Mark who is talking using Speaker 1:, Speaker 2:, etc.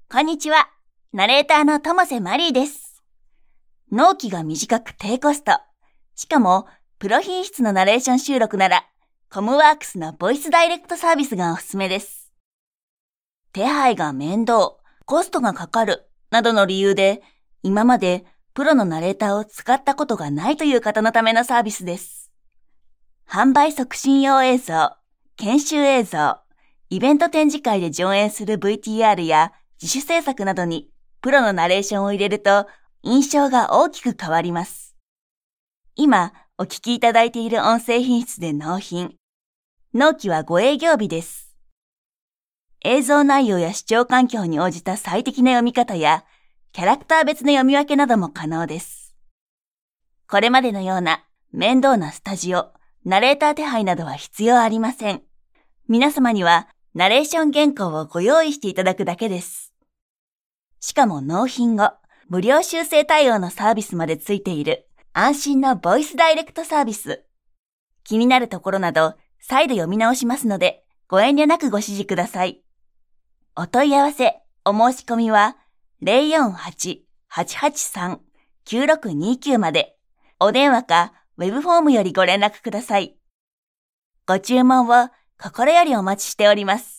Speaker 1: こんにちは。ナレーターの友瀬マリーです。納期が短く低コスト。しかも、プロ品質のナレーション収録なら、コムワークスのボイスダイレクトサービスがおすすめです。手配が面倒、コストがかかる、などの理由で、今までプロのナレーターを使ったことがないという方のためのサービスです。販売促進用映像、研修映像、イベント展示会で上演する VTR や自主制作などにプロのナレーションを入れると印象が大きく変わります。今お聞きいただいている音声品質で納品。納期は5営業日です。映像内容や視聴環境に応じた最適な読み方やキャラクター別の読み分けなども可能です。これまでのような面倒なスタジオ、ナレーター手配などは必要ありません。皆様にはナレーション原稿をご用意していただくだけです。しかも納品後、無料修正対応のサービスまでついている安心のボイスダイレクトサービス。気になるところなど再度読み直しますのでご遠慮なくご指示ください。お問い合わせ、お申し込みは 048-883-9629 までお電話かウェブフォームよりご連絡ください。ご注文を心よりお待ちしております。